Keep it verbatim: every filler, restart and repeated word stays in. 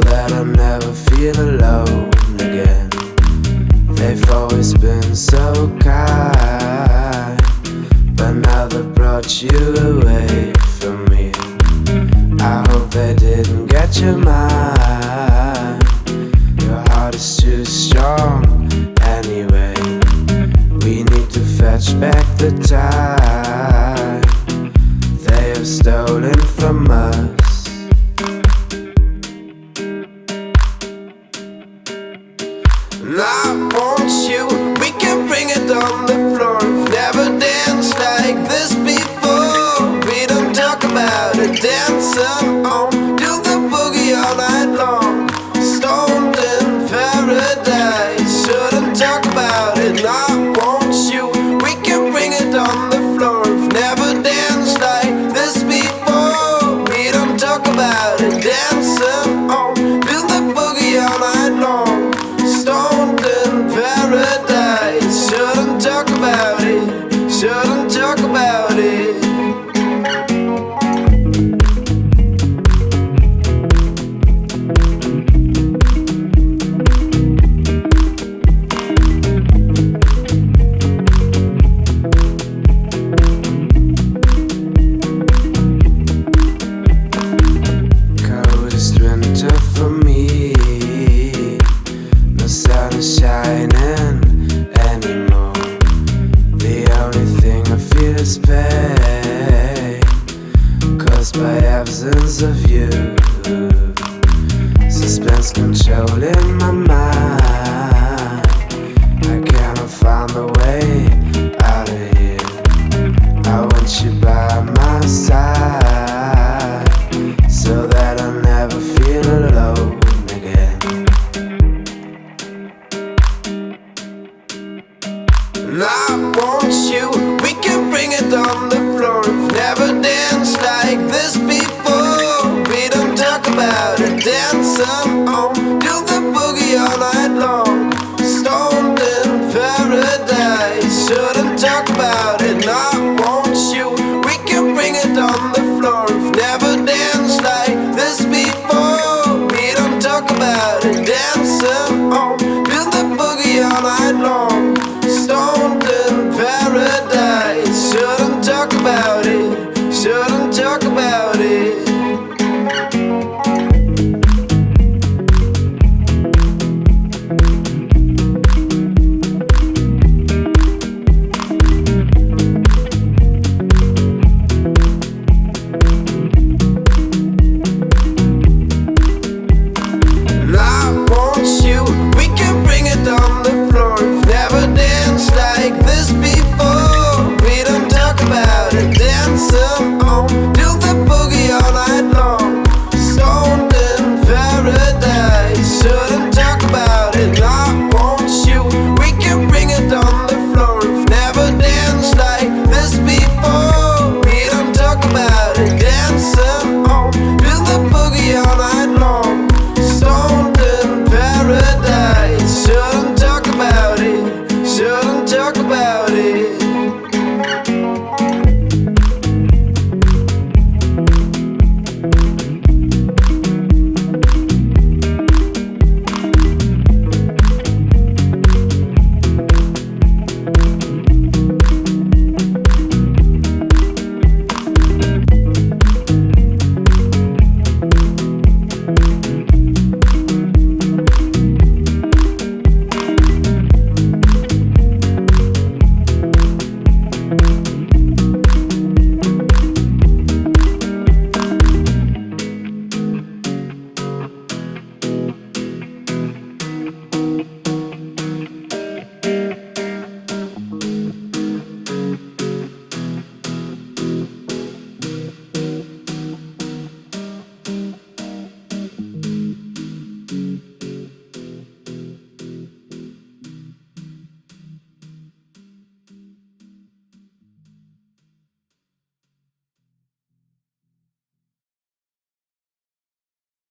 that I never feel alone again. They've always been so kind, but now they've brought you away from me. I hope they didn't get your mind. Your heart is too strong anyway. We need to fetch back the time they have stolen from us. And I want you, we can bring it on the floor. We've never danced like this before. We don't talk about it, dancing on, do the boogie all night long. Stoned in paradise, shouldn't talk about it. And I want you, we can bring it on the floor. We've never danced like this before. We don't talk about it, dancing on, do the boogie all night long. Stoned in paradise, shouldn't talk about it, shouldn't talk about it. Coldest winter for me, no sun is shining anymore. The only thing I feel is pain, caused by absence of you. Suspense controlling my mind. I cannot find a way out of here. I want you by my side, so that I never feel alone again. And I want you, we can bring it on the floor. We've never danced like this before. We don't talk about it, dancing on, do the boogie all night long. Stoned in paradise, shouldn't talk about it. And I want you, we can bring it on the floor. We've never danced like this before. We don't talk about it, dancing on, do the boogie all night long.